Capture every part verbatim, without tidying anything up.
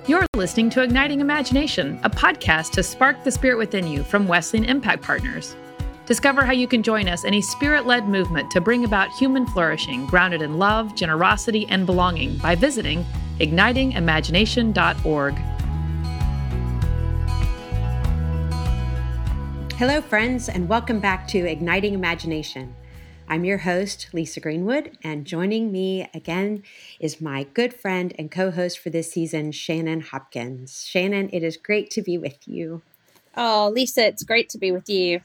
You're listening to Igniting Imagination, a podcast to spark the spirit within you from Wesleyan Impact Partners. Discover how you can join us in a spirit-led movement to bring about human flourishing grounded in love, generosity, and belonging by visiting igniting imagination dot org. Hello, friends, and welcome back to Igniting Imagination. I'm your host, Lisa Greenwood, and joining me again is my good friend and co-host for this season, Shannon Hopkins. Shannon, it is great to be with you. Oh, Lisa, it's great to be with you.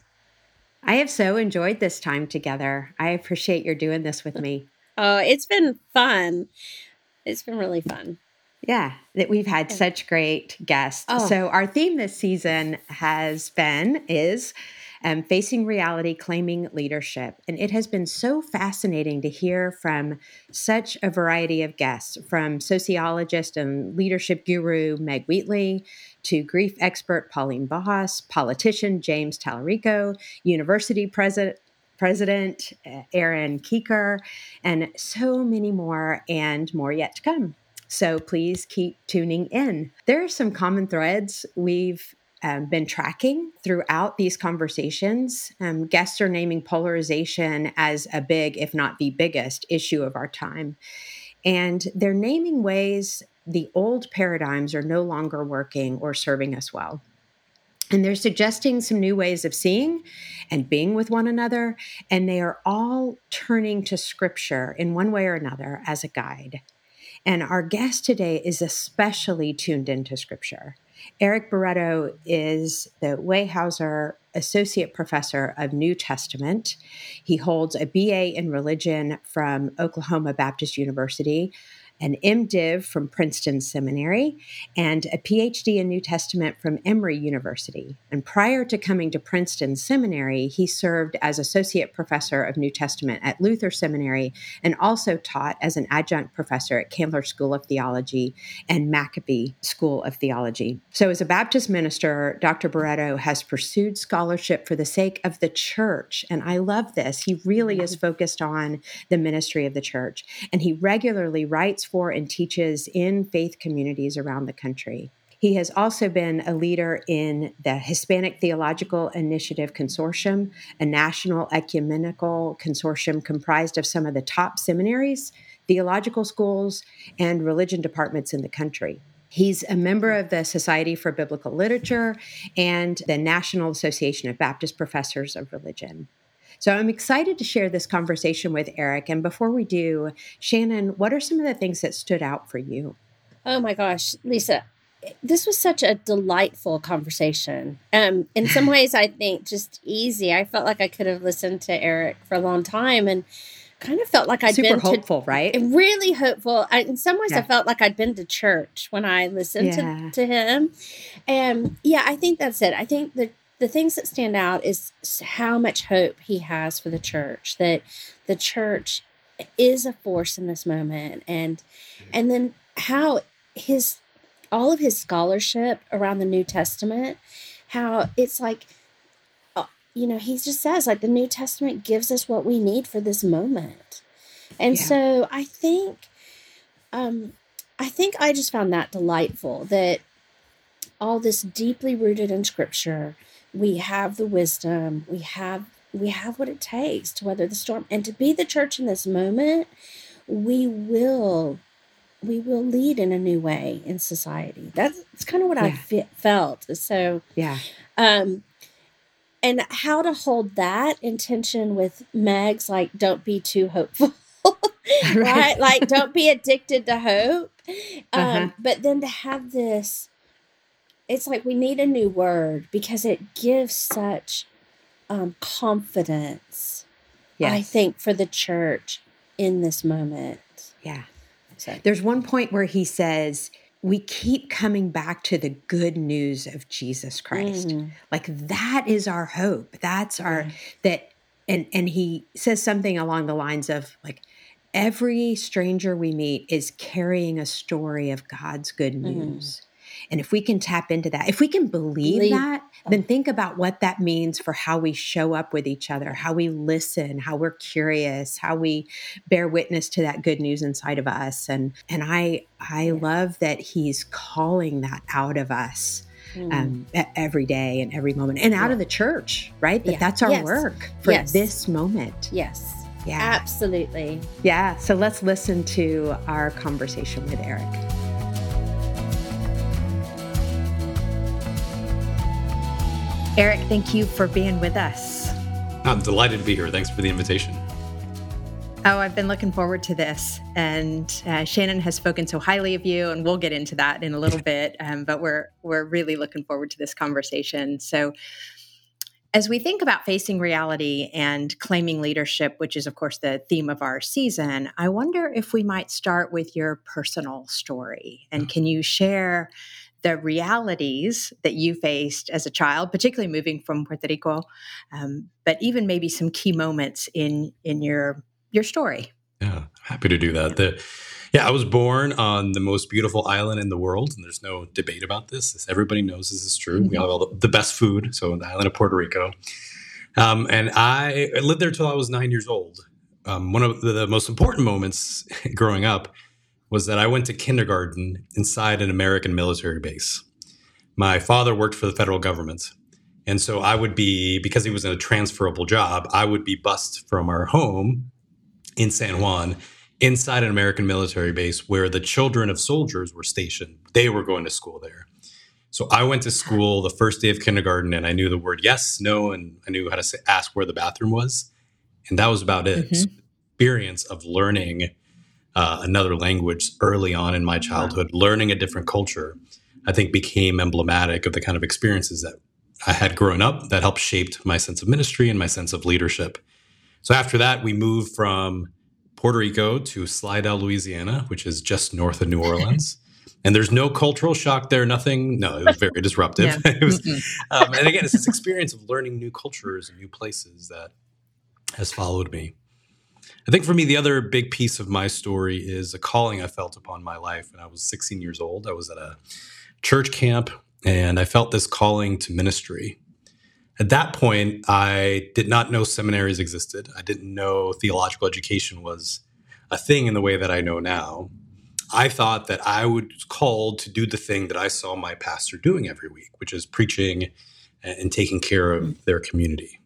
I have so enjoyed this time together. I appreciate your doing this with me. Oh, it's been fun. It's been really fun. Yeah, that we've had such great guests. Oh. So our theme this season has been, is um, Facing Reality, Claiming Leadership. And it has been so fascinating to hear from such a variety of guests, from sociologist and leadership guru Meg Wheatley, to grief expert Pauline Boss, politician James Tallarico, university president President uh, Aaron Keeker, and so many more, and more yet to come. So please keep tuning in. There are some common threads we've um, been tracking throughout these conversations. Um, guests are naming polarization as a big, if not the biggest, issue of our time. And they're naming ways the old paradigms are no longer working or serving us well. And they're suggesting some new ways of seeing and being with one another. And they are all turning to Scripture in one way or another as a guide. And our guest today is especially tuned into Scripture. Eric Barreto is the Weyerhaeuser Associate Professor of New Testament. He holds a B A in religion from Oklahoma Baptist University, an MDiv from Princeton Seminary, and a P H D in New Testament from Emory University. And prior to coming to Princeton Seminary, he served as Associate Professor of New Testament at Luther Seminary and also taught as an adjunct professor at Candler School of Theology and Maccabee School of Theology. So as a Baptist minister, Doctor Barreto has pursued scholarship for the sake of the church. And I love this. He really is focused on the ministry of the church. And he regularly writes for and teaches in faith communities around the country. He has also been a leader in the Hispanic Theological Initiative Consortium, a national ecumenical consortium comprised of some of the top seminaries, theological schools, and religion departments in the country. He's a member of the Society for Biblical Literature and the National Association of Baptist Professors of Religion. So I'm excited to share this conversation with Eric. And before we do, Shannon, what are some of the things that stood out for you? Oh my gosh, Lisa, this was such a delightful conversation. Um, in some ways, I think just easy. I felt like I could have listened to Eric for a long time and kind of felt like I'd Super been hopeful, to, right? Really hopeful. I, in some ways, Yeah. I felt like I'd been to church when I listened Yeah. to, to him. And yeah, I think that's it. I think the The things that stand out is how much hope he has for the church, that the church is a force in this moment. And, and then how his, all of his scholarship around the New Testament, how it's like, uh, you know, he just says like the New Testament gives us what we need for this moment. And Yeah. so I think, um, I think I just found that delightful, that all this deeply rooted in Scripture. We have the wisdom, we have we have what it takes to weather the storm, and to be the church in this moment. We will we will lead in a new way in society. That's, that's kind of what Yeah. I fe- felt. So Yeah. um, and how to hold that in tension with Meg's like, don't be too hopeful, right? Right. Like, don't be addicted to hope. Um, Uh-huh. But then to have this. It's like we need a new word because it gives such um, confidence, Yes. I think, for the church in this moment. Yeah. So, There's one point where he says, we keep coming back to the good news of Jesus Christ. Mm. Like that is our hope. That's our, Yeah. that, and, and he says something along the lines of like, every stranger we meet is carrying a story of God's good news. And if we can tap into that, if we can believe Believe. that, then think about what that means for how we show up with each other, how we listen, how we're curious, how we bear witness to that good news inside of us. And and I I love that he's calling that out of us um, mm. every day and every moment, and out yeah. of the church, right? That yeah. that's our yes. work for yes. this moment. Yes. Yeah. Absolutely. Yeah. So let's listen to our conversation with Eric. Eric, thank you for being with us. I'm delighted to be here. Thanks for the invitation. Oh, I've been looking forward to this. And uh, Shannon has spoken so highly of you, and we'll get into that in a little bit. Um, but we're we're really looking forward to this conversation. So as we think about facing reality and claiming leadership, which is, of course, the theme of our season, I wonder if we might start with your personal story. And can you share the realities that you faced as a child, particularly moving from Puerto Rico, um, but even maybe some key moments in in your your story? Yeah, happy to do that. The, yeah, I was born on the most beautiful island in the world, and there's no debate about this. Everybody knows this is true. Mm-hmm. We have all the, the best food, so the island of Puerto Rico. Um, and I lived there till I was nine years old. Um, one of the, the most important moments growing up was that I went to kindergarten inside an American military base. My father worked for the federal government. And so I would be, because he was in a transferable job, I would be bused from our home in San Juan inside an American military base where the children of soldiers were stationed. They were going to school there. So I went to school the first day of kindergarten, and I knew the word yes, no, and I knew how to say, ask where the bathroom was. And that was about it. Mm-hmm. So experience of learning Uh, another language early on in my childhood, wow. learning a different culture, I think became emblematic of the kind of experiences that I had grown up that helped shaped my sense of ministry and my sense of leadership. So after that, we moved from Puerto Rico to Slidell, Louisiana, which is just north of New Orleans. And there's no cultural shock there, nothing. No, it was very disruptive. Yeah. it was, um, and again, it's this experience of learning new cultures and new places that has followed me. I think for me, the other big piece of my story is a calling I felt upon my life when I was sixteen years old. I was at a church camp, and I felt this calling to ministry. At that point, I did not know seminaries existed. I didn't know theological education was a thing in the way that I know now. I thought that I was called to do the thing that I saw my pastor doing every week, which is preaching and taking care of their community.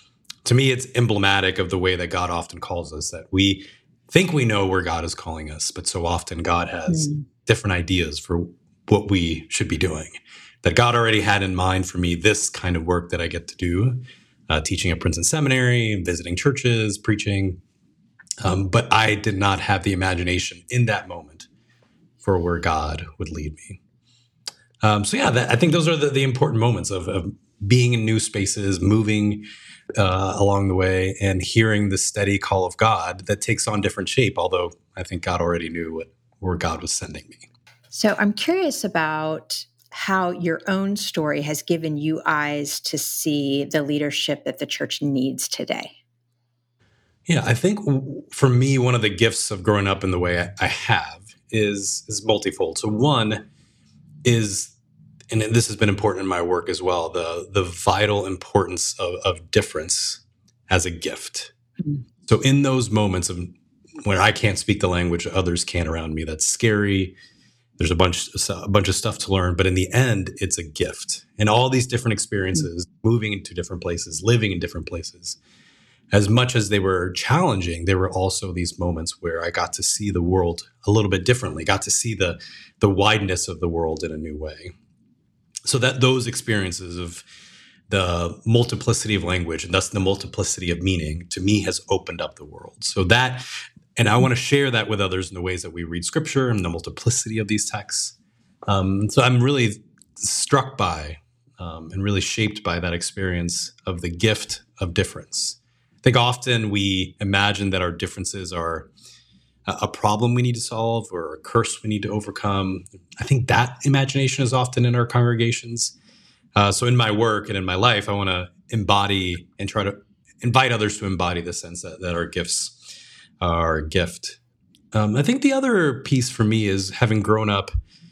To me, it's emblematic of the way that God often calls us, that we think we know where God is calling us, but so often God has mm. different ideas for what we should be doing. That God already had in mind for me this kind of work that I get to do, uh, teaching at Princeton Seminary, visiting churches, preaching. Um, but I did not have the imagination in that moment for where God would lead me. Um, so yeah, that, I think those are the, the important moments of, of being in new spaces, moving uh, along the way, and hearing the steady call of God that takes on different shape, although I think God already knew what, where God was sending me. So I'm curious about how your own story has given you eyes to see the leadership that the church needs today. Yeah, I think for me, one of the gifts of growing up in the way I, I have is, is multifold. So one is, and this has been important in my work as well, the, the vital importance of, of difference as a gift. Mm-hmm. So in those moments of when I can't speak the language others can around me, that's scary. There's a bunch, a bunch of stuff to learn, but in the end, it's a gift. And all these different experiences, mm-hmm. moving into different places, living in different places, as much as they were challenging, there were also these moments where I got to see the world a little bit differently, got to see the the wideness of the world in a new way. So that those experiences of the multiplicity of language and thus the multiplicity of meaning to me has opened up the world. So that, and I want to share that with others in the ways that we read scripture and the multiplicity of these texts. Um, so I'm really struck by um, and really shaped by that experience of the gift of difference. I think often we imagine that our differences are a problem we need to solve or a curse we need to overcome. I think that imagination is often in our congregations. Uh, so in my work and in my life, I want to embody and try to invite others to embody the sense that, that our gifts are a gift. Um, I think the other piece for me is having grown up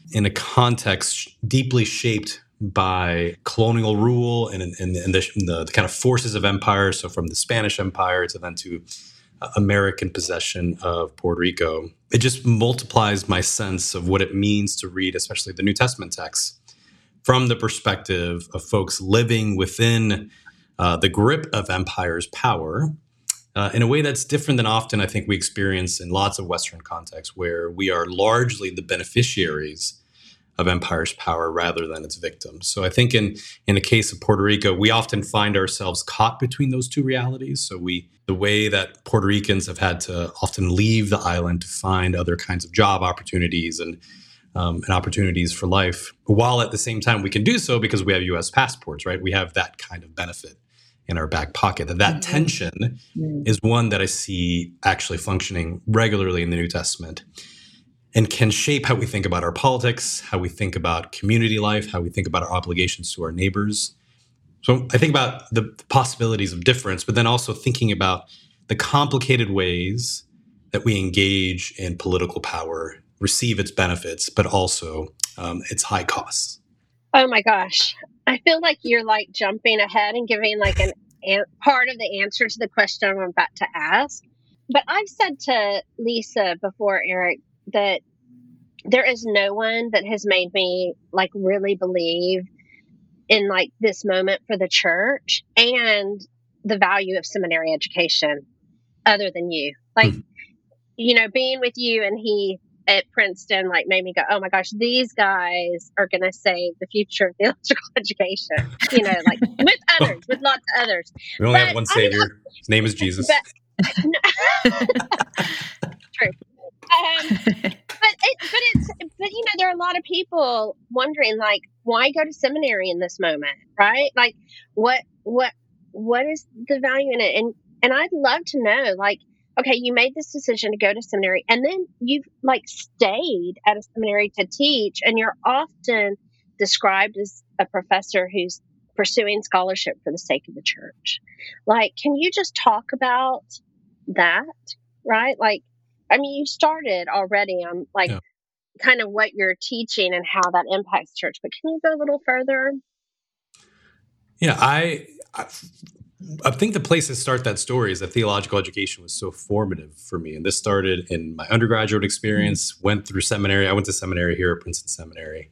in a context deeply shaped by colonial rule and, and, and the, the, the kind of forces of empire. So from the Spanish Empire to then to uh, American possession of Puerto Rico, it just multiplies my sense of what it means to read, especially the New Testament texts, from the perspective of folks living within uh, the grip of empire's power uh, in a way that's different than often I think we experience in lots of Western contexts, where we are largely the beneficiaries of empire's power rather than its victims. So I think in in the case of Puerto Rico, we often find ourselves caught between those two realities. So we the way that Puerto Ricans have had to often leave the island to find other kinds of job opportunities and um, and opportunities for life, while at the same time we can do so because we have U S passports, right? We have that kind of benefit in our back pocket. That that mm-hmm. tension mm-hmm. is one that I see actually functioning regularly in the New Testament, and can shape how we think about our politics, how we think about community life, how we think about our obligations to our neighbors. So I think about the possibilities of difference, but then also thinking about the complicated ways that we engage in political power, receive its benefits, but also um, its high costs. Oh my gosh. I feel like you're like jumping ahead and giving like an, an part of the answer to the question I'm about to ask. But I've said to Lisa before, Eric, that there is no one that has made me like really believe in like this moment for the church and the value of seminary education other than you. Like, mm-hmm. you know, being with you and he at Princeton, like made me go, oh my gosh, these guys are going to save the future of theological education, you know, like with others, with lots of others. We only but, have one savior. I mean, his name is Jesus. But, no, true. Um, but it, but it's, but you know, there are a lot of people wondering, like, why go to seminary in this moment, right? Like, what, what, what is the value in it? And, and I'd love to know, like, okay, you made this decision to go to seminary, and then you've like stayed at a seminary to teach, and you're often described as a professor who's pursuing scholarship for the sake of the church. Like, can you just talk about that, right? Like, I mean, you started already on like yeah. kind of what you're teaching and how that impacts church, but can you go a little further? Yeah, I, I, I think the place to start that story is that theological education was so formative for me. And this started in my undergraduate experience, mm-hmm. went through seminary. I went to seminary here at Princeton Seminary.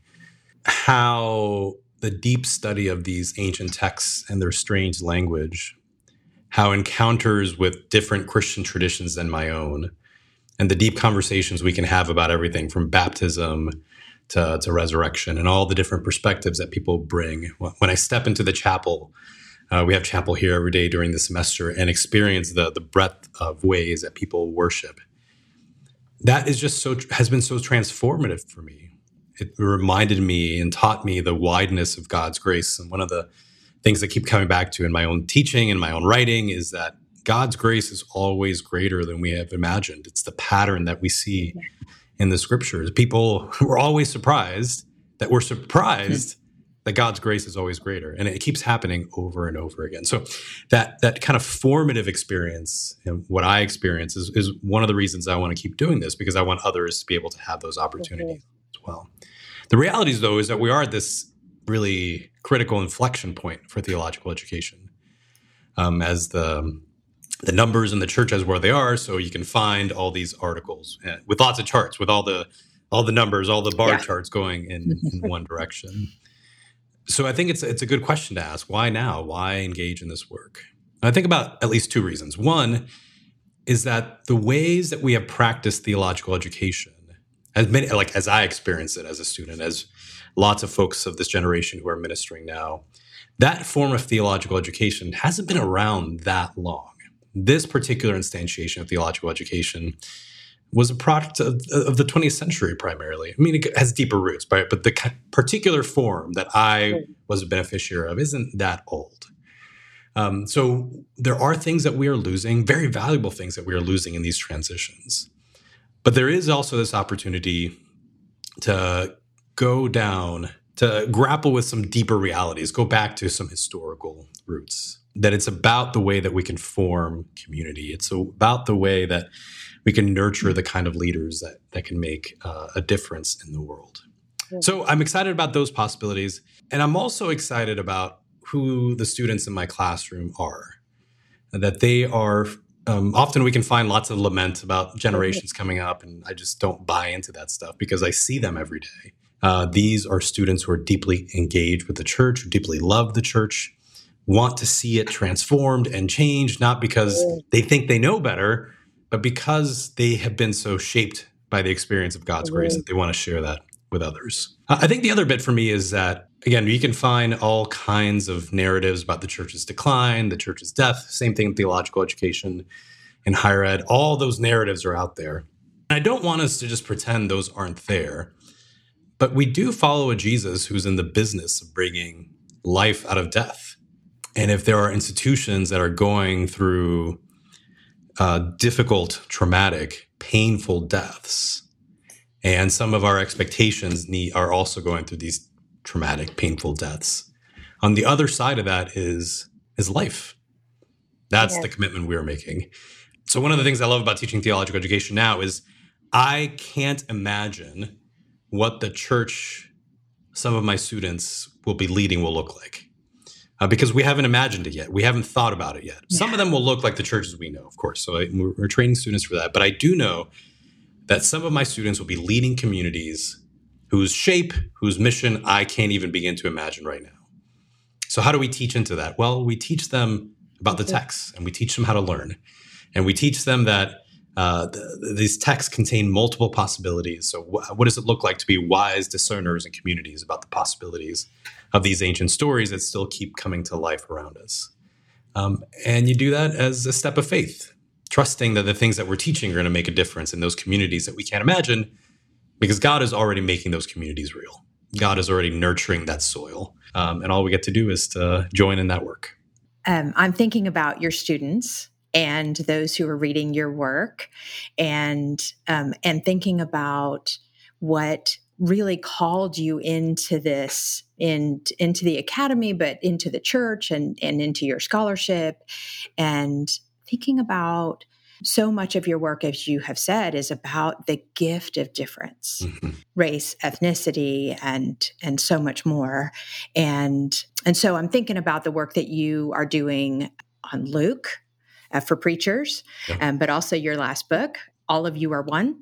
How the deep study of these ancient texts and their strange language, how encounters with different Christian traditions than my own, and the deep conversations we can have about everything from baptism to, to resurrection and all the different perspectives that people bring. When I step into the chapel, uh, we have chapel here every day during the semester, and experience the, the breadth of ways that people worship. That is just so has been so transformative for me. It reminded me and taught me the wideness of God's grace. And one of the things I keep coming back to in my own teaching and my own writing is that God's grace is always greater than we have imagined. It's the pattern that we see in the scriptures. People were always surprised that we're surprised that God's grace is always greater. And it keeps happening over and over again. So that that kind of formative experience, and what I experience, is, is one of the reasons I want to keep doing this, because I want others to be able to have those opportunities mm-hmm. as well. The reality, though, is that we are at this really critical inflection point for theological education. Um, as the the numbers in the church as where they are, so you can find all these articles uh, with lots of charts, with all the all the numbers, all the bar yeah. charts going in, in one direction. So I think it's it's a good question to ask. Why now? Why engage in this work? And I think about at least two reasons. One is that the ways that we have practiced theological education, as many, like as I experienced it as a student, as lots of folks of this generation who are ministering now, that form of theological education hasn't been around that long. This particular instantiation of theological education was a product of, of the twentieth century primarily. I mean, it has deeper roots, right? But the particular form that I was a beneficiary of isn't that old. Um, so there are things that we are losing, very valuable things that we are losing in these transitions. But there is also this opportunity to go down, to grapple with some deeper realities, go back to some historical roots. That it's about the way that we can form community. It's about the way that we can nurture the kind of leaders that, that can make uh, a difference in the world. So I'm excited about those possibilities. And I'm also excited about who the students in my classroom are, that they are, um, often we can find lots of lament about generations coming up. And I just don't buy into that stuff because I see them every day. Uh, these are students who are deeply engaged with the church, who deeply love the church, want to see it transformed and changed, not because they think they know better, but because they have been so shaped by the experience of God's grace that they want to share that with others. I think the other bit for me is that, again, you can find all kinds of narratives about the church's decline, the church's death, same thing in theological education and higher ed. All those narratives are out there. And I don't want us to just pretend those aren't there, but we do follow a Jesus who's in the business of bringing life out of death. And if there are institutions that are going through uh, difficult, traumatic, painful deaths, and some of our expectations need, are also going through these traumatic, painful deaths, on the other side of that is, is life. That's yes. the commitment we are making. So one of the things I love about teaching theological education now is I can't imagine what the church some of my students will be leading will look like. Uh, because we haven't imagined it yet. We haven't thought about it yet. Yeah. Some of them will look like the churches we know, of course. So I, we're, we're training students for that. But I do know that some of my students will be leading communities whose shape, whose mission I can't even begin to imagine right now. So how do we teach into that? Well, we teach them about the texts, and we teach them how to learn. And we teach them that uh, the, these texts contain multiple possibilities. So wh- what does it look like to be wise discerners in communities about the possibilities of these ancient stories that still keep coming to life around us? Um, and you do that as a step of faith, trusting that the things that we're teaching are going to make a difference in those communities that we can't imagine, because God is already making those communities real. God is already nurturing that soil. Um, and all we get to do is to join in that work. Um, I'm thinking about your students and those who are reading your work, and um, and thinking about what really called you into this, in, into the academy, but into the church and, and into your scholarship, and thinking about so much of your work, as you have said, is about the gift of difference, mm-hmm. race, ethnicity, and and so much more. And and so I'm thinking about the work that you are doing on Luke uh, for preachers, yeah. um, but also your last book, All of You Are One,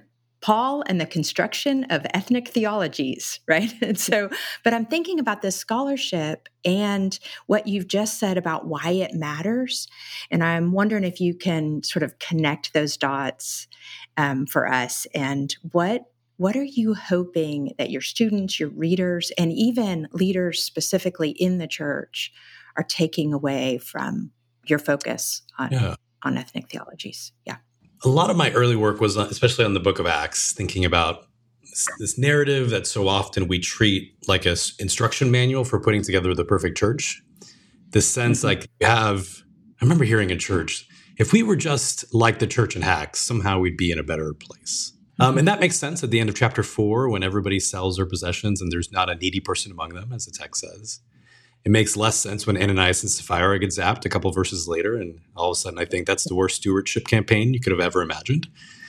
Paul and the Construction of Ethnic Theologies, right? And so, but I'm thinking about this scholarship and what you've just said about why it matters. And I'm wondering if you can sort of connect those dots um, for us. And what what are you hoping that your students, your readers, and even leaders specifically in the church are taking away from your focus on, yeah. on ethnic theologies? Yeah. A lot of my early work was, especially on the book of Acts, thinking about this, this narrative that so often we treat like an instruction manual for putting together the perfect church. This sense mm-hmm. like you have, I remember hearing in church, if we were just like the church in Acts, somehow we'd be in a better place. Mm-hmm. Um, and that makes sense at the end of chapter four, when everybody sells their possessions and there's not a needy person among them, as the text says. It makes less sense when Ananias and Sapphira get zapped a couple of verses later, and all of a sudden I think that's the worst stewardship campaign you could have ever imagined.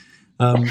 Um,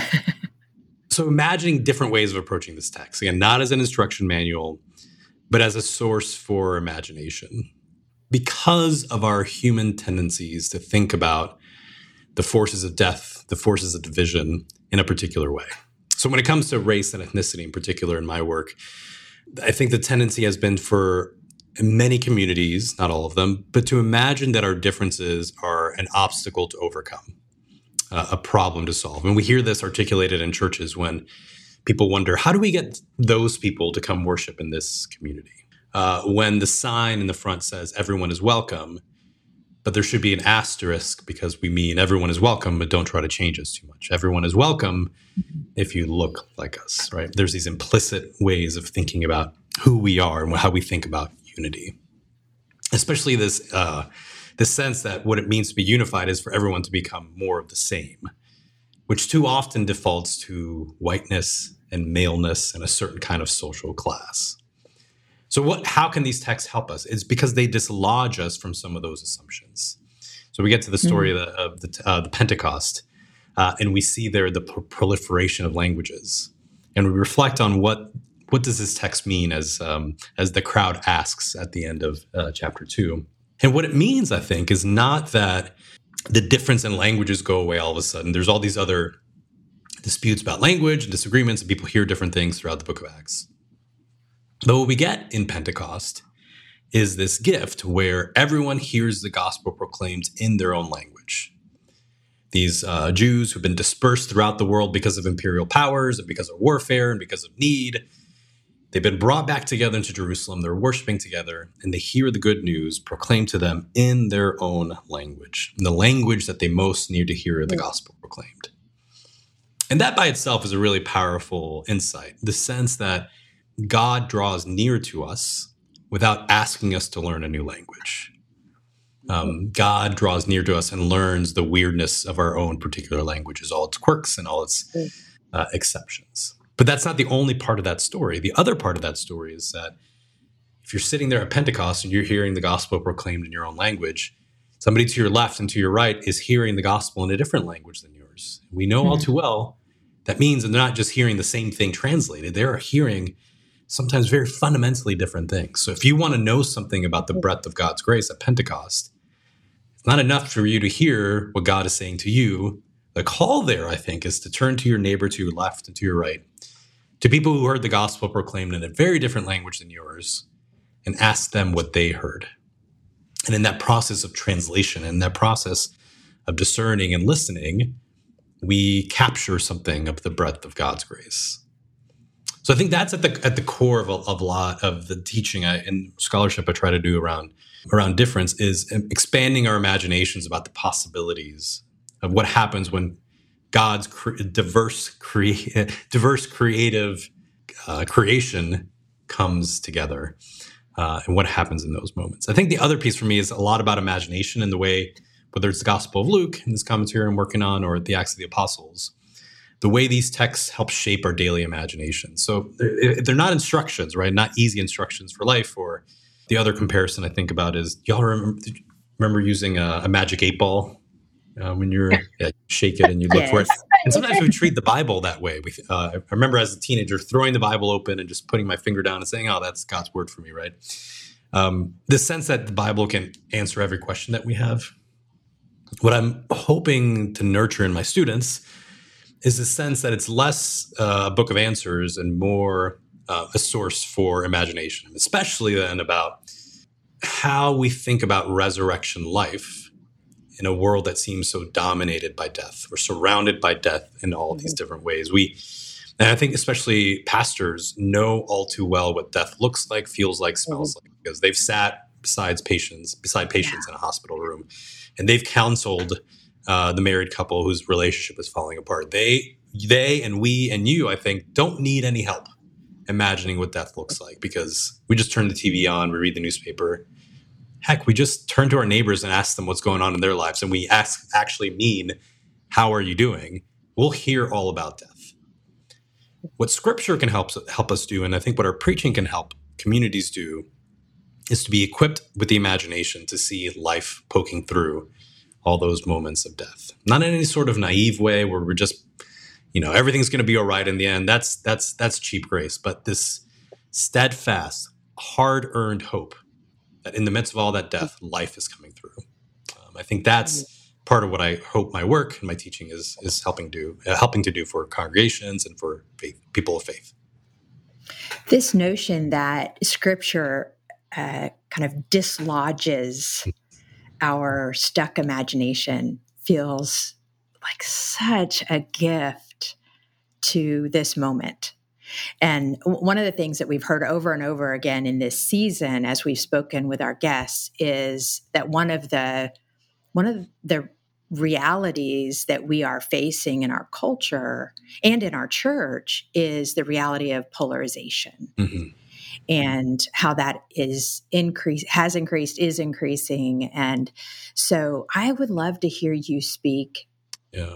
so imagining different ways of approaching this text, again, not as an instruction manual, but as a source for imagination. Because of our human tendencies to think about the forces of death, the forces of division in a particular way. So when it comes to race and ethnicity in particular in my work, I think the tendency has been for in many communities, not all of them, but to imagine that our differences are an obstacle to overcome, uh, a problem to solve. And we hear this articulated in churches when people wonder, how do we get those people to come worship in this community? Uh, when the sign in the front says everyone is welcome, but there should be an asterisk because we mean everyone is welcome, but don't try to change us too much. Everyone is welcome if you look like us, right? There's these implicit ways of thinking about who we are and how we think about unity, especially this uh, this sense that what it means to be unified is for everyone to become more of the same, which too often defaults to whiteness and maleness and a certain kind of social class. So what? How can these texts help us? It's because they dislodge us from some of those assumptions. So we get to the story mm-hmm. of the, of the, uh, the Pentecost, uh, and we see there the pro- proliferation of languages, and we reflect on what what does this text mean as um, as the crowd asks at the end of uh, chapter two. And what it means, I think, is not that the difference in languages go away all of a sudden. There's all these other disputes about language and disagreements, and people hear different things throughout the book of Acts. But what we get in Pentecost is this gift where everyone hears the gospel proclaimed in their own language. These uh, Jews who've been dispersed throughout the world because of imperial powers and because of warfare and because of need, they've been brought back together into Jerusalem. They're worshiping together, and they hear the good news proclaimed to them in their own language, in the language that they most need to hear the gospel proclaimed. And that by itself is a really powerful insight, the sense that God draws near to us without asking us to learn a new language. Um, God draws near to us and learns the weirdness of our own particular languages, all its quirks and all its uh, exceptions. But that's not the only part of that story. The other part of that story is that if you're sitting there at Pentecost and you're hearing the gospel proclaimed in your own language, somebody to your left and to your right is hearing the gospel in a different language than yours. We know mm-hmm. all too well that means that they're not just hearing the same thing translated. They're hearing sometimes very fundamentally different things. So if you want to know something about the breadth of God's grace at Pentecost, it's not enough for you to hear what God is saying to you. The call there, I think, is to turn to your neighbor to your left and to your right, to people who heard the gospel proclaimed in a very different language than yours, and ask them what they heard. And in that process of translation, in that process of discerning and listening, we capture something of the breadth of God's grace. So I think that's at the at the core of a, of a lot of the teaching I, and scholarship I try to do around around difference is expanding our imaginations about the possibilities of what happens when God's cre- diverse cre- diverse creative uh, creation comes together, uh, and what happens in those moments. I think the other piece for me is a lot about imagination and the way, whether it's the Gospel of Luke in this commentary I'm working on or the Acts of the Apostles, the way these texts help shape our daily imagination. So they're, they're not instructions, right? Not easy instructions for life. Or the other comparison I think about is, y'all remember, remember using a, a magic eight ball uh, when you're, yeah, you shake it and you look yes. for it. And sometimes we treat the Bible that way. We, uh, I remember as a teenager throwing the Bible open and just putting my finger down and saying, oh, that's God's word for me, right? Um, the sense that the Bible can answer every question that we have. What I'm hoping to nurture in my students is the sense that it's less uh, a book of answers and more uh, a source for imagination, especially then about how we think about resurrection life in a world that seems so dominated by death. We're surrounded by death in all mm-hmm. these different ways. We, and I think especially pastors know all too well what death looks like, feels like, smells mm-hmm. like, because they've sat besides patients, beside patients yeah. in a hospital room, and they've counseled Uh, the married couple whose relationship is falling apart. They, they, and we, and you, I think, don't need any help imagining what death looks like, because we just turn the T V on, we read the newspaper. Heck, we just turn to our neighbors and ask them what's going on in their lives, and we ask, actually mean, how are you doing? We'll hear all about death. What Scripture can help help us do, and I think what our preaching can help communities do, is to be equipped with the imagination to see life poking through all those moments of death. Not in any sort of naive way where we're just, you know, everything's going to be all right in the end. That's that's that's cheap grace. But this steadfast, hard-earned hope that in the midst of all that death, life is coming through. Um, I think that's part of what I hope my work and my teaching is is helping do, uh, helping to do for congregations and for faith, people of faith. This notion that Scripture uh, kind of dislodges our stuck imagination feels like such a gift to this moment. And one of the things that we've heard over and over again in this season, as we've spoken with our guests, is that one of the one of the realities that we are facing in our culture and in our church is the reality of polarization. Mm-hmm. And how that is increase has increased, is increasing. And so I would love to hear you speak yeah.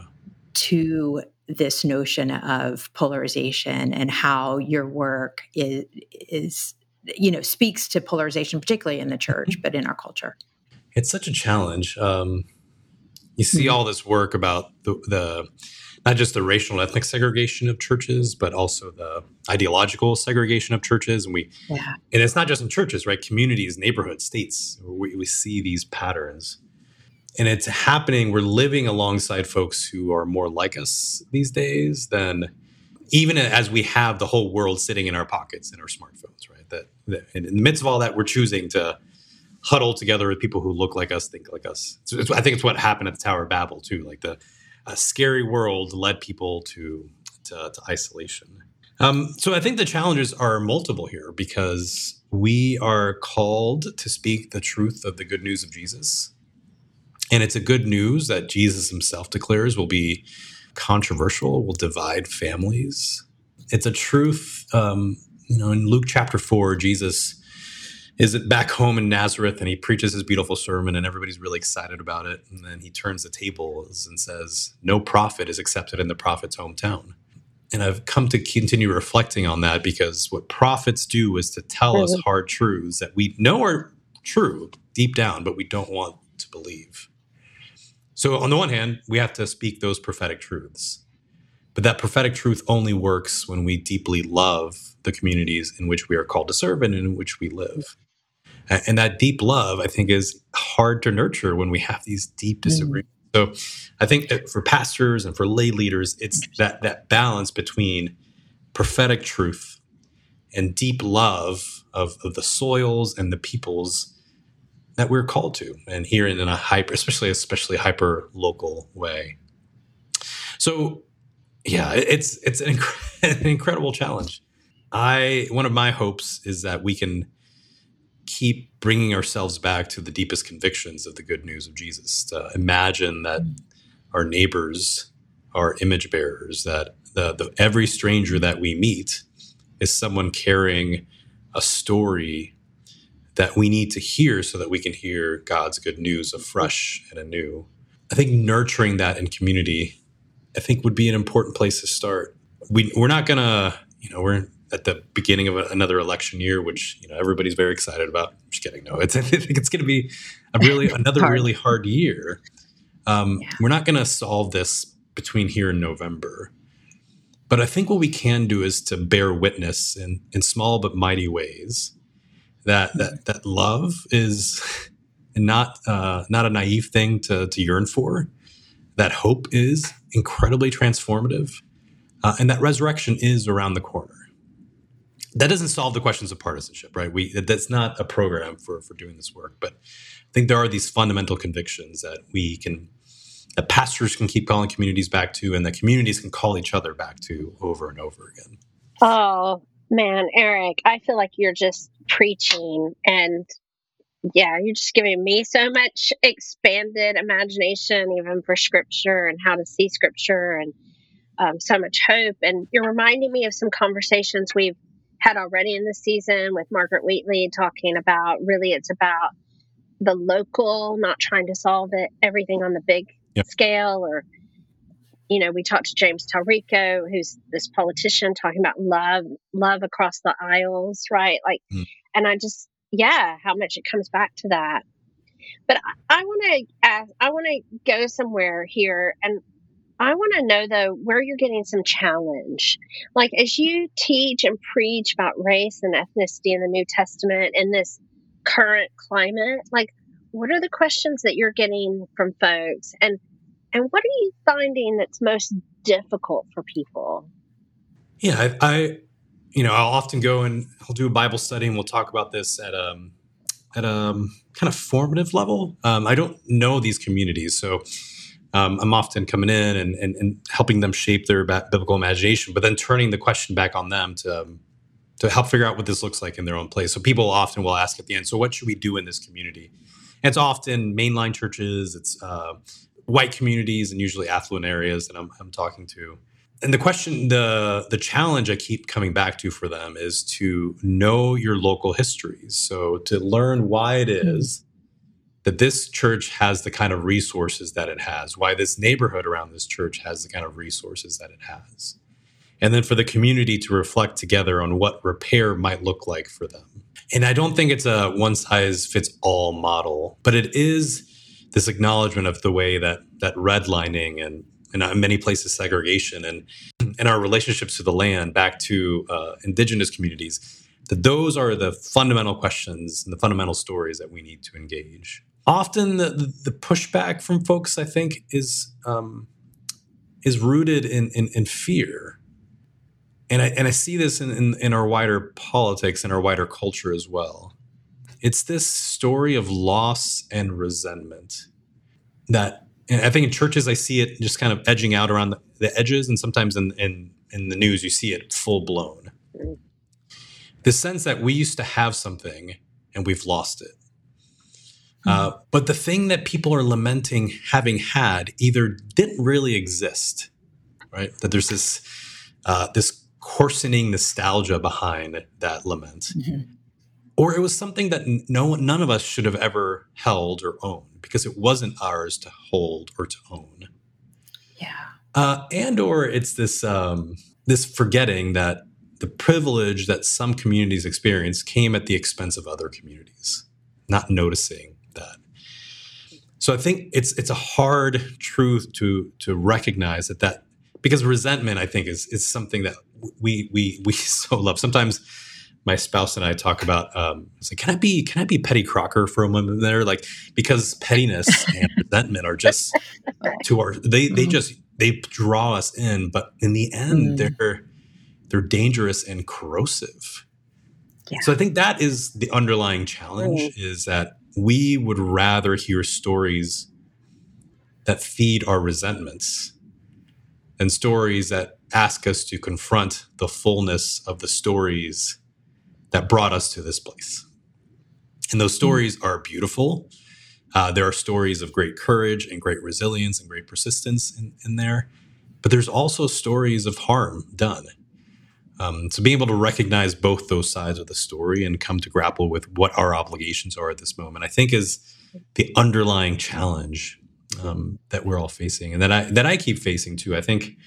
to this notion of polarization and how your work is, is, you know, speaks to polarization, particularly in the church, but in our culture. It's such a challenge. Um, you see mm-hmm. all this work about the, the not just the racial and ethnic segregation of churches, but also the ideological segregation of churches. And we, yeah. and it's not just in churches, right? Communities, neighborhoods, states, we, we see these patterns. And it's happening. We're living alongside folks who are more like us these days than even as we have the whole world sitting in our pockets in our smartphones, right? That, that in the midst of all that, we're choosing to huddle together with people who look like us, think like us. So it's, I think it's what happened at the Tower of Babel too. Like the a scary world led people to to, to isolation. Um, so I think the challenges are multiple here because we are called to speak the truth of the good news of Jesus. And it's a good news that Jesus himself declares will be controversial, will divide families. It's a truth, um, you know, in Luke chapter four, Jesus is back home in Nazareth and he preaches his beautiful sermon and everybody's really excited about it. And then he turns the tables and says, no prophet is accepted in the prophet's hometown. And I've come to continue reflecting on that because what prophets do is to tell mm-hmm. us hard truths that we know are true deep down, but we don't want to believe. So on the one hand, we have to speak those prophetic truths. But that prophetic truth only works when we deeply love the communities in which we are called to serve and in which we live. And that deep love, I think, is hard to nurture when we have these deep disagreements. Mm. So I think that for pastors and for lay leaders, it's that that balance between prophetic truth and deep love of, of the soils and the peoples that we're called to, and here in a hyper, especially especially hyper local way. So, yeah, it's it's an, inc- an incredible challenge. I one of my hopes is that we can keep bringing ourselves back to the deepest convictions of the good news of Jesus. To imagine that our neighbors are image bearers, that the, the every stranger that we meet is someone carrying a story that we need to hear so that we can hear God's good news afresh and anew. I think nurturing that in community, I think would be an important place to start. We, we're not going to, you know, we're at the beginning of a, another election year, which, you know, everybody's very excited about. I'm just kidding. No, it's, I think it's going to be a really, another hard. really hard year. Um, yeah. We're not going to solve this between here and November. But I think what we can do is to bear witness in, in small but mighty ways that that, that love is not uh, not a naive thing to, to yearn for, that hope is incredibly transformative, uh, and that resurrection is around the corner. That doesn't solve the questions of partisanship, right? We that's not a program for, for doing this work, but I think there are these fundamental convictions that we can, that pastors can keep calling communities back to, and that communities can call each other back to over and over again. Oh, man, Eric, I feel like you're just preaching, and yeah, you're just giving me so much expanded imagination, even for scripture and how to see scripture, and um, so much hope. And you're reminding me of some conversations we've had already in this season with Margaret Wheatley, talking about really it's about the local, not trying to solve it, everything on the big yep. scale. Or, you know, we talked to James Talrico, who's this politician, talking about love, love across the aisles, right? Like, mm. and I just, yeah, how much it comes back to that. But I, I want to ask, I want to go somewhere here, and I want to know, though, where you're getting some challenge. Like, as you teach and preach about race and ethnicity in the New Testament in this current climate, like, what are the questions that you're getting from folks? And and what are you finding that's most difficult for people? Yeah, I, I you know, I'll often go and I'll do a Bible study, and we'll talk about this at um at a kind of formative level. Um, I don't know these communities, so Um, I'm often coming in and, and, and helping them shape their biblical imagination, but then turning the question back on them to um, to help figure out what this looks like in their own place. So people often will ask at the end, so what should we do in this community? And it's often mainline churches, it's uh, white communities, and usually affluent areas that I'm, I'm talking to. And the question, the the challenge I keep coming back to for them is to know your local histories. So to learn why it is that this church has the kind of resources that it has, why this neighborhood around this church has the kind of resources that it has. And then for the community to reflect together on what repair might look like for them. And I don't think it's a one-size-fits-all model, but it is this acknowledgement of the way that that redlining and, and in many places segregation, and and our relationships to the land, back to uh, indigenous communities, that those are the fundamental questions and the fundamental stories that we need to engage. Often the, the, the pushback from folks, I think, is um, is rooted in, in, in fear. And I, and I see this in, in, in our wider politics and our wider culture as well. It's this story of loss and resentment that, and I think in churches, I see it just kind of edging out around the, the edges. And sometimes in, in, in the news, you see it full blown. The sense that we used to have something and we've lost it. Mm-hmm. Uh, but the thing that people are lamenting having had either didn't really exist, right? That there's this, uh, this coarsening nostalgia behind that lament. Mm-hmm. Or it was something that no none of us should have ever held or owned because it wasn't ours to hold or to own. Yeah. Uh, and or it's this um, this forgetting that the privilege that some communities experience came at the expense of other communities, not noticing that. So I think it's it's a hard truth to to recognize that that because resentment, I think, is is something that we we we so love. Sometimes my spouse and I talk about, um, it's like, can I be, can I be Petty Crocker for a moment there? Like, because pettiness and resentment are just to our, they, they just, they draw us in, but in the end, mm. they're, they're dangerous and corrosive. Yeah. So I think that is the underlying challenge mm. is that we would rather hear stories that feed our resentments than stories that ask us to confront the fullness of the stories that brought us to this place. And those stories are beautiful. Uh, there are stories of great courage and great resilience and great persistence in, in there. But there's also stories of harm done. Um, so being able to recognize both those sides of the story and come to grapple with what our obligations are at this moment, I think is the underlying challenge um, that we're all facing and that I, that I keep facing too. I think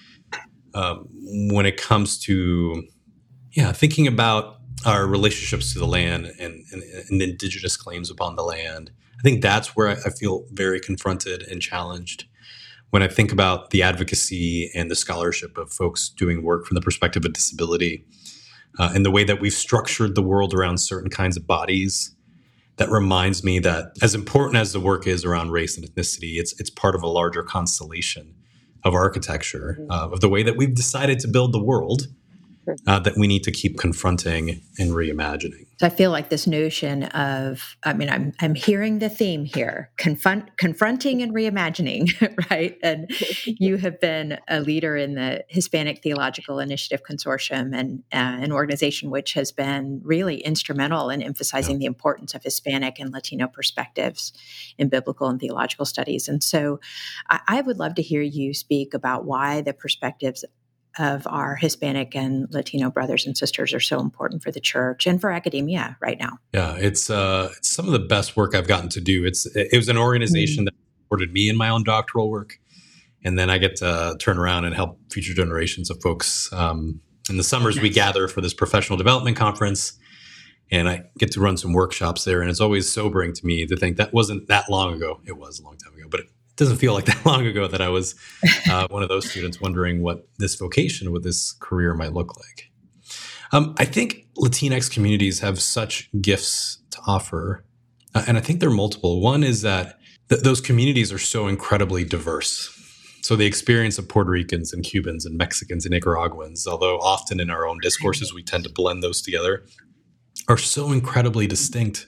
um, when it comes to, yeah, thinking about our relationships to the land and, and, and indigenous claims upon the land. I think that's where I, I feel very confronted and challenged when I think about the advocacy and the scholarship of folks doing work from the perspective of disability uh, and the way that we've structured the world around certain kinds of bodies. That reminds me that as important as the work is around race and ethnicity, it's it's part of a larger constellation of architecture, uh, of the way that we've decided to build the world. Uh, that we need to keep confronting and reimagining. So I feel like this notion of, I mean, I'm I'm hearing the theme here, confront, confronting and reimagining, right? And you have been a leader in the Hispanic Theological Initiative Consortium, and uh, an organization which has been really instrumental in emphasizing yeah. the importance of Hispanic and Latino perspectives in biblical and theological studies. And so I, I would love to hear you speak about why the perspectives of our Hispanic and Latino brothers and sisters are so important for the church and for academia right now. Yeah, it's uh, it's some of the best work I've gotten to do. It's it was an organization mm-hmm. that supported me in my own doctoral work, and then I get to turn around and help future generations of folks. Um, in the summers, nice. We gather for this professional development conference, and I get to run some workshops there. And it's always sobering to me to think that wasn't that long ago. It was a long time ago, but it doesn't feel like that long ago that I was uh, one of those students wondering what this vocation, what this career might look like. Um, I think Latinx communities have such gifts to offer, uh, and I think they're multiple. One is that th- those communities are so incredibly diverse. So the experience of Puerto Ricans and Cubans and Mexicans and Nicaraguans, although often in our own discourses we tend to blend those together, are so incredibly distinct.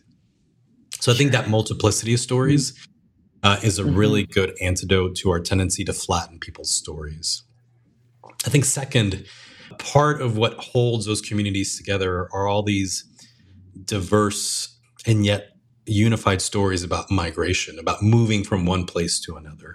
So I think that multiplicity of stories mm-hmm. Uh, is a mm-hmm. really good antidote to our tendency to flatten people's stories. I think second, part of what holds those communities together are all these diverse and yet unified stories about migration, about moving from one place to another.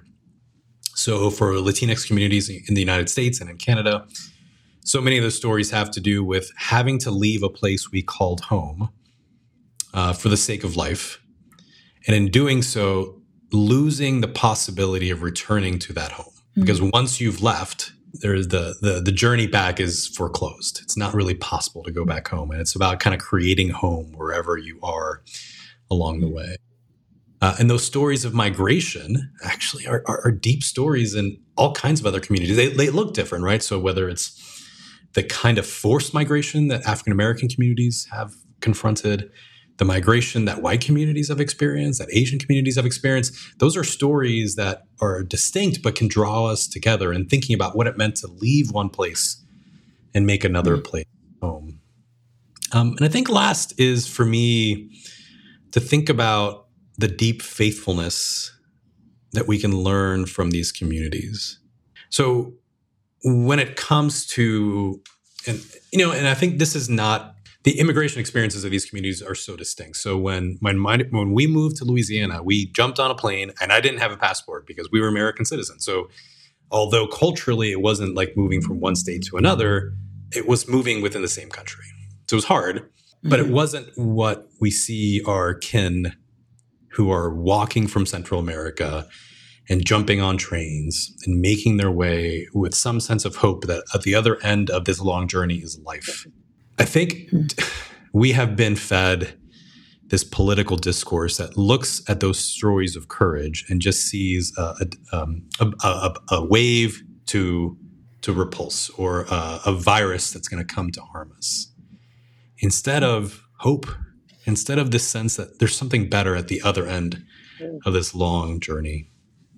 So for Latinx communities in the United States and in Canada, so many of those stories have to do with having to leave a place we called home uh, for the sake of life. And in doing so, losing the possibility of returning to that home. Because mm-hmm. once you've left, there's the, the the journey back is foreclosed. It's not really possible to go back home. And it's about kind of creating home wherever you are along the way. Uh, and those stories of migration actually are, are, are deep stories in all kinds of other communities. They, they look different, right? So whether it's the kind of forced migration that African-American communities have confronted, the migration that white communities have experienced, that Asian communities have experienced, those are stories that are distinct but can draw us together in thinking about what it meant to leave one place and make another mm-hmm. place home. Um, and I think last is for me to think about the deep faithfulness that we can learn from these communities. So when it comes to, and you know, and I think this is not, the immigration experiences of these communities are so distinct. So when when my, when we moved to Louisiana, we jumped on a plane, and I didn't have a passport because we were American citizens. So although culturally it wasn't like moving from one state to another, it was moving within the same country. So it was hard, mm-hmm. but it wasn't what we see our kin who are walking from Central America and jumping on trains and making their way with some sense of hope that at the other end of this long journey is life. I think we have been fed this political discourse that looks at those stories of courage and just sees a, a, um, a, a, a wave to to repulse, or a, a virus that's going to come to harm us, instead of hope, instead of this sense that there's something better at the other end of this long journey.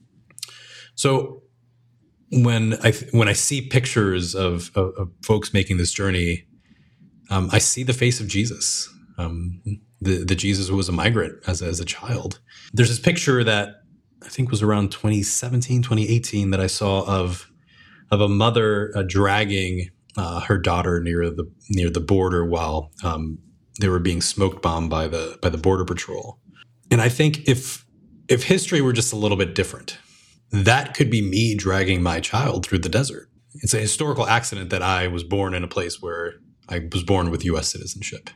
So when I when I see pictures of, of, of folks making this journey, Um, I see the face of Jesus, um, the, the Jesus who was a migrant as a, as a child. There's this picture that I think was around twenty seventeen, twenty eighteen that I saw of of a mother uh, dragging uh, her daughter near the near the border while um, they were being smoke bombed by the by the Border Patrol. And I think if if history were just a little bit different, that could be me dragging my child through the desert. It's a historical accident that I was born in a place where I was born with U S citizenship.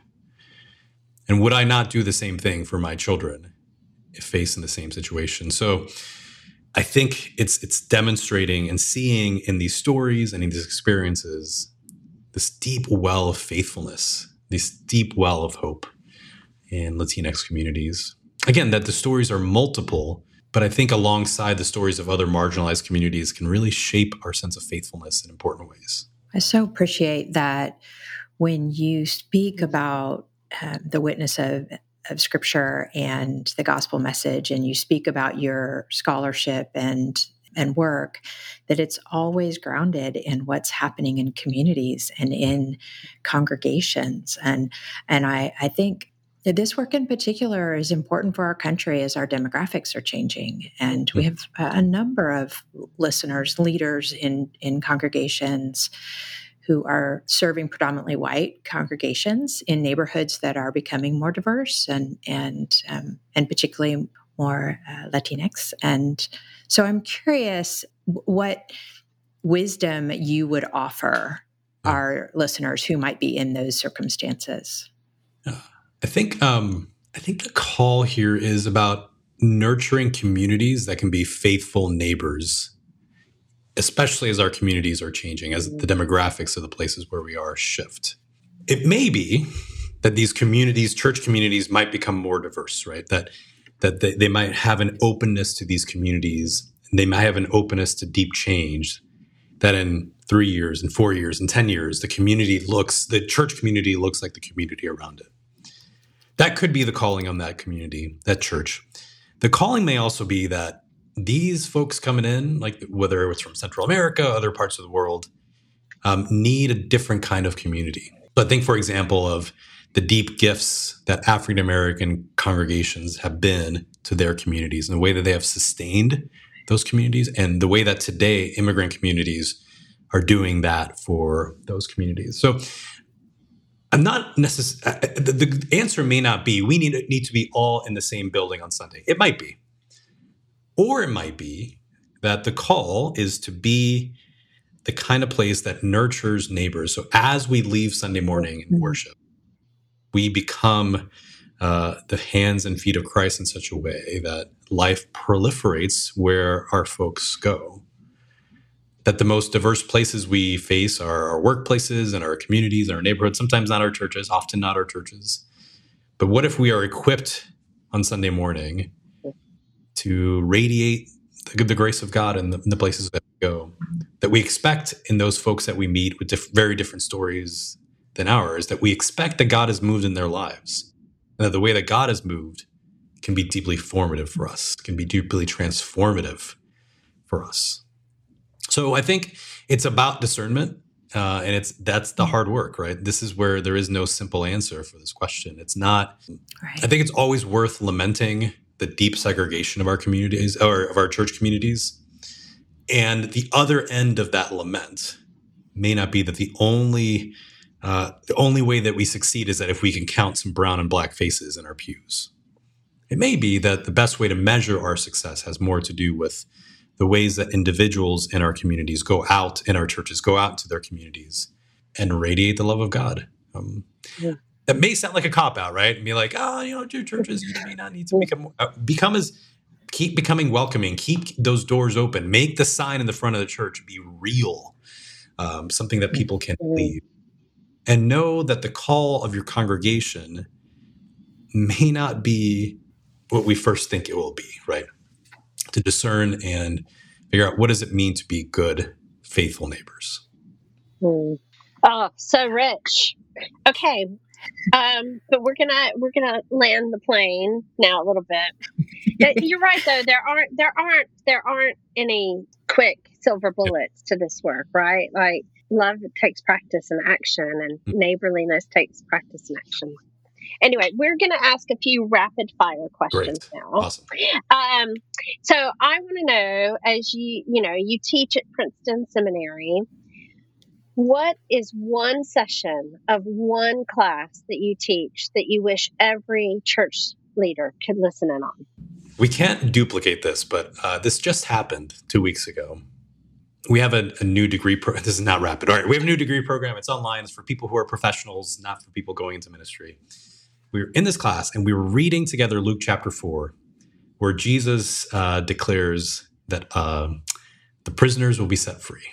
And would I not do the same thing for my children if faced in the same situation? So I think it's it's demonstrating and seeing in these stories and in these experiences this deep well of faithfulness, this deep well of hope in Latinx communities. Again, that the stories are multiple, but I think alongside the stories of other marginalized communities can really shape our sense of faithfulness in important ways. I so appreciate that when you speak about uh, the witness of, of Scripture and the gospel message, and you speak about your scholarship and and work, that it's always grounded in what's happening in communities and in congregations. And and I, I think that this work in particular is important for our country as our demographics are changing. And we have a number of listeners, leaders in, in congregations who are serving predominantly white congregations in neighborhoods that are becoming more diverse and and um, and particularly more uh, Latinx. And so I'm curious what wisdom you would offer our listeners who might be in those circumstances. Yeah. I think um, I think the call here is about nurturing communities that can be faithful neighbors, especially as our communities are changing, as the demographics of the places where we are shift. It may be that these communities, church communities, might become more diverse, right? That that they, they might have an openness to these communities, and they might have an openness to deep change, that in three years, and four years, and ten years, the community looks, the church community looks like the community around it. That could be the calling on that community, that church. The calling may also be that these folks coming in, like whether it's from Central America, other parts of the world, um, need a different kind of community. But think, for example, of the deep gifts that African-American congregations have been to their communities and the way that they have sustained those communities, and the way that today immigrant communities are doing that for those communities. So I'm not necessarily, the, the answer may not be, we need, need to be all in the same building on Sunday. It might be. Or it might be that the call is to be the kind of place that nurtures neighbors. So as we leave Sunday morning in worship, we become uh, the hands and feet of Christ in such a way that life proliferates where our folks go. That the most diverse places we face are our workplaces and our communities and our neighborhoods, sometimes not our churches, often not our churches. But what if we are equipped on Sunday morning to radiate the, the grace of God in the, in the places that we go, that we expect in those folks that we meet with diff- very different stories than ours, that we expect that God has moved in their lives, and that the way that God has moved can be deeply formative for us, can be deeply transformative for us. So I think it's about discernment, uh, and it's that's the hard work, right? This is where there is no simple answer for this question. It's not. Right. I think it's always worth lamenting the deep segregation of our communities or of our church communities, and the other end of that lament may not be that the only uh, the only way that we succeed is that if we can count some brown and black faces in our pews. It may be that the best way to measure our success has more to do with the ways that individuals in our communities go out, in our churches, go out into their communities and radiate the love of God. Um, yeah. That may sound like a cop-out, right? And be like, oh, you know, your churches, you may not need to become, uh, become as, keep becoming welcoming, keep those doors open, make the sign in the front of the church be real, um, something that people can believe. And know that the call of your congregation may not be what we first think it will be, right? To discern and figure out what does it mean to be good, faithful neighbors. Mm. Oh, so rich. Okay, um, but we're gonna we're gonna land the plane now a little bit. You're right, though. There aren't there aren't there aren't any quick silver bullets to this work, right? Like love takes practice and action, and mm. neighborliness takes practice and action. Anyway, we're going to ask a few rapid fire questions Great. now. Awesome. Um, so I want to know, as you, you know, you teach at Princeton Seminary, what is one session of one class that you teach that you wish every church leader could listen in on? We can't duplicate this, but uh, this just happened two weeks ago. We have a, a new degree. Pro- this is not rapid. All right. We have a new degree program. It's online. It's for people who are professionals, not for people going into ministry. We were in this class and we were reading together Luke chapter four, where Jesus uh, declares that uh, the prisoners will be set free.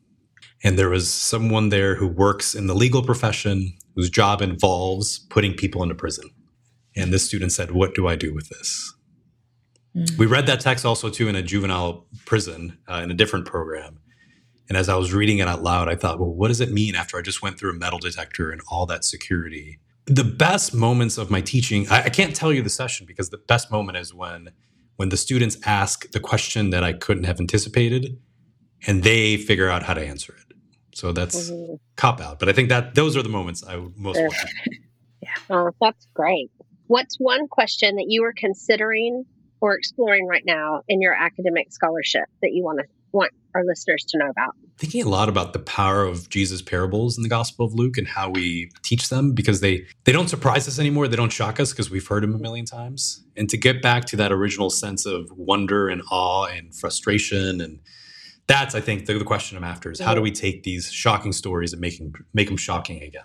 And there was someone there who works in the legal profession whose job involves putting people into prison. And this student said, what do I do with this? Mm-hmm. We read that text also too in a juvenile prison uh, in a different program. And as I was reading it out loud, I thought, well, what does it mean after I just went through a metal detector and all that security? The best moments of my teaching, I, I can't tell you the session because the best moment is when when the students ask the question that I couldn't have anticipated and they figure out how to answer it. So that's mm-hmm. cop out. But I think that those are the moments I would most want to. Yeah. Oh, that's great. What's one question that you are considering or exploring right now in your academic scholarship that you want to want our listeners to know about? Thinking a lot about the power of Jesus' parables in the Gospel of Luke and how we teach them, because they, they don't surprise us anymore. They don't shock us because we've heard them a million times. And to get back to that original sense of wonder and awe and frustration, and that's, I think, the, the question I'm after is how do we take these shocking stories and make them, make them shocking again?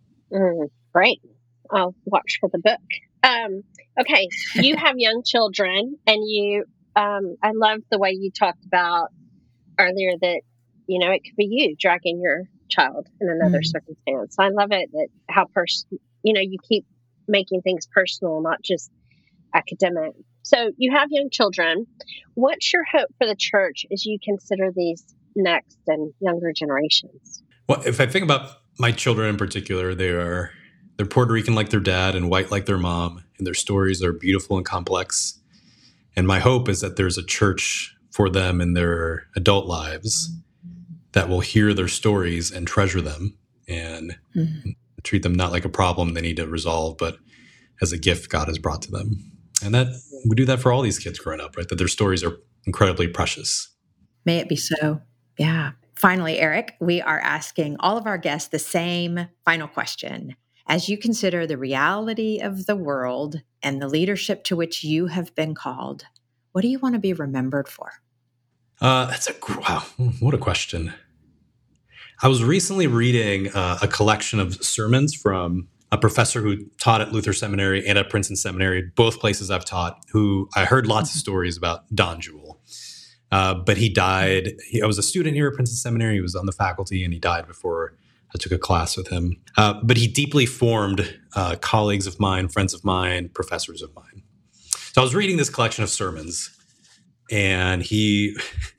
Mm, great. I'll watch for the book. Um, okay, you have young children, and you, um, I love the way you talked about earlier that, you know, it could be you dragging your child in another mm-hmm. circumstance. I love it that how pers- you know, you keep making things personal, not just academic. So you have young children. What's your hope for the church as you consider these next and younger generations? Well, if I think about my children in particular, they are they're Puerto Rican like their dad and white like their mom, and their stories are beautiful and complex. And my hope is that there's a church for them in their adult lives that will hear their stories and treasure them and mm-hmm. treat them not like a problem they need to resolve, but as a gift God has brought to them. And that we do that for all these kids growing up, right? That their stories are incredibly precious. May it be so. Yeah. Finally, Eric, we are asking all of our guests the same final question. As you consider the reality of the world and the leadership to which you have been called, what do you want to be remembered for? Uh, that's a wow! What a question. I was recently reading uh, a collection of sermons from a professor who taught at Luther Seminary and at Princeton Seminary, both places I've taught, who I heard lots of stories about Don Jewell. Uh, but he died. He, I was a student here at Princeton Seminary. He was on the faculty, and he died before I took a class with him. Uh, but he deeply formed uh, colleagues of mine, friends of mine, professors of mine. So I was reading this collection of sermons, And he,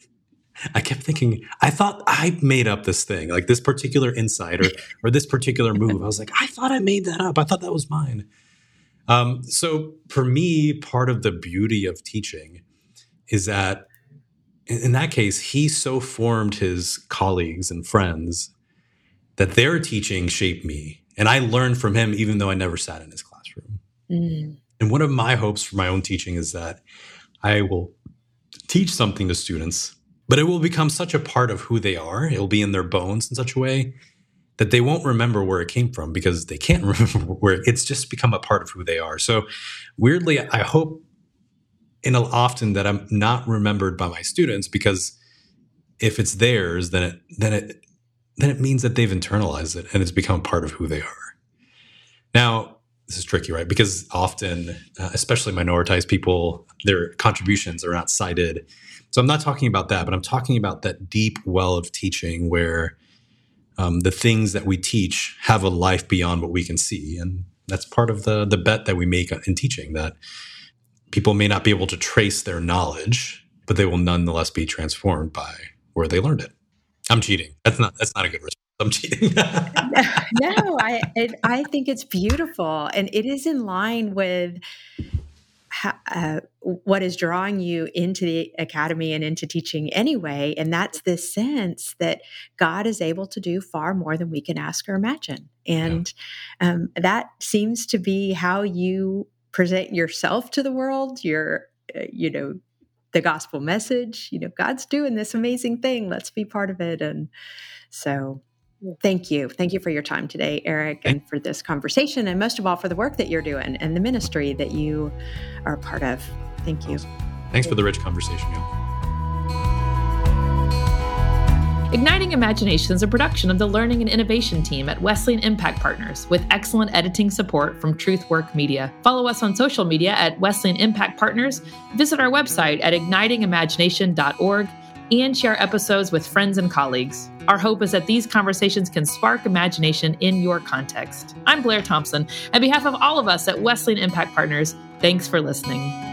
I kept thinking, I thought I made up this thing, like this particular insight or, or this particular move. I was like, I thought I made that up. I thought that was mine. Um, so for me, part of the beauty of teaching is that in that case, he so formed his colleagues and friends that their teaching shaped me. And I learned from him, even though I never sat in his classroom. Mm. And one of my hopes for my own teaching is that I will teach something to students, but it will become such a part of who they are. It will be in their bones in such a way that they won't remember where it came from because they can't remember where it's just become a part of who they are. So weirdly, I hope in a, often that I'm not remembered by my students, because if it's theirs, then it then it then it means that they've internalized it and it's become part of who they are. Now, this is tricky, right? Because often, uh, especially minoritized people, their contributions are not cited. So I'm not talking about that, but I'm talking about that deep well of teaching where um, the things that we teach have a life beyond what we can see. And that's part of the the bet that we make in teaching, that people may not be able to trace their knowledge, but they will nonetheless be transformed by where they learned it. I'm cheating. That's not that's not a good response. I'm cheating. No, I it, I think it's beautiful, and it is in line with how, uh, what is drawing you into the academy and into teaching anyway. And that's this sense that God is able to do far more than we can ask or imagine, and yeah. um, that seems to be how you present yourself to the world. Your, uh, you know, the gospel message. You know, God's doing this amazing thing. Let's be part of it, and so. Thank you. Thank you for your time today, Eric, and for this conversation, and most of all for the work that you're doing and the ministry that you are a part of. Thank you. Thanks for the rich conversation, Neil. Igniting Imagination is a production of the Learning and Innovation team at Wesleyan Impact Partners, with excellent editing support from TruthWork Media. Follow us on social media at Wesleyan Impact Partners. Visit our website at igniting imagination dot org. and share episodes with friends and colleagues. Our hope is that these conversations can spark imagination in your context. I'm Blair Thompson. On behalf of all of us at Wesleyan Impact Partners, thanks for listening.